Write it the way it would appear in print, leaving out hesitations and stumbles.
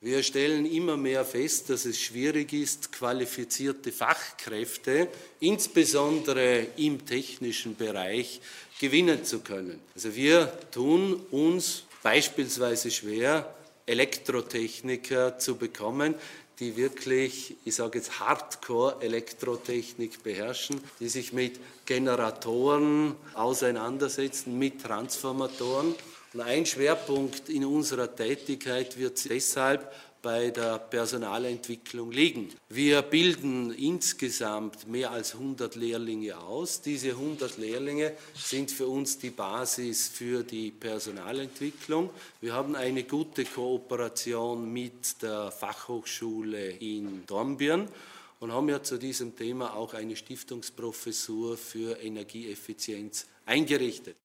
Wir stellen immer mehr fest, dass es schwierig ist, qualifizierte Fachkräfte, insbesondere im technischen Bereich, gewinnen zu können. Also wir tun uns beispielsweise schwer, Elektrotechniker zu bekommen, die wirklich, ich sage jetzt Hardcore-Elektrotechnik beherrschen, die sich mit Generatoren auseinandersetzen, mit Transformatoren. Und ein Schwerpunkt in unserer Tätigkeit wird deshalb bei der Personalentwicklung liegen. Wir bilden insgesamt mehr als 100 Lehrlinge aus. Diese 100 Lehrlinge sind für uns die Basis für die Personalentwicklung. Wir haben eine gute Kooperation mit der Fachhochschule in Dornbirn und haben ja zu diesem Thema auch eine Stiftungsprofessur für Energieeffizienz eingerichtet.